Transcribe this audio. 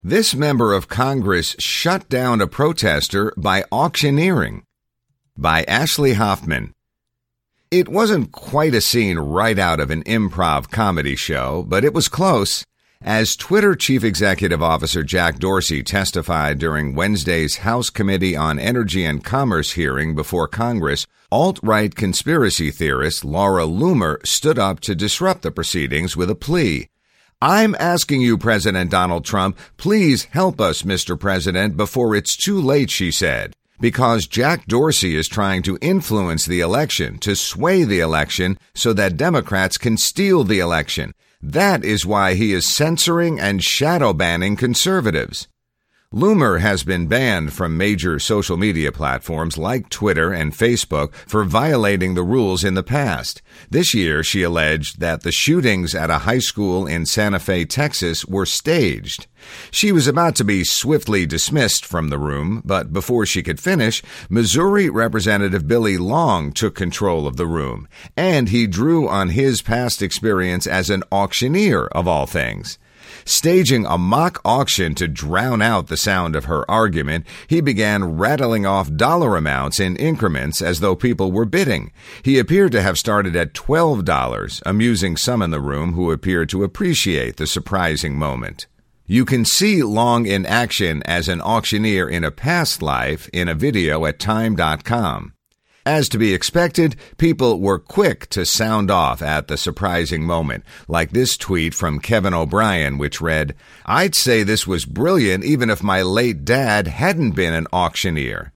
This member of Congress shut down a protester by auctioneering. By Ashley Hoffman. It wasn't quite a scene right out of an improv comedy show, but it was close. As Twitter Chief Executive Officer Jack Dorsey testified during Wednesday's House Committee on Energy and Commerce hearing before Congress, alt-right conspiracy theorist Laura Loomer stood up to disrupt the proceedings with a plea. "I'm asking you, President Donald Trump, please help us, Mr. President, before it's too late," she said. Because Jack Dorsey is trying to influence the election, to sway the election, so that Democrats can steal the election. That is why he is censoring and shadow banning conservatives. Loomer has been banned from major social media platforms like Twitter and Facebook for violating the rules in the past. This year, she alleged that the shootings at a high school in Santa Fe, Texas, were staged. She was about to be swiftly dismissed from the room, but before she could finish, Missouri Representative Billy Long took control of the room, and he drew on his past experience as an auctioneer, of all things. Staging a mock auction to drown out the sound of her argument, he began rattling off dollar amounts in increments as though people were bidding. He appeared to have started at $12, amusing some in the room who appeared to appreciate the surprising moment. You can see Long in action as an auctioneer in a past life in a video at Time.com. As to be expected, people were quick to sound off at the surprising moment, like this tweet from Kevin O'Brien, which read, "I'd say this was brilliant even if my late dad hadn't been an auctioneer."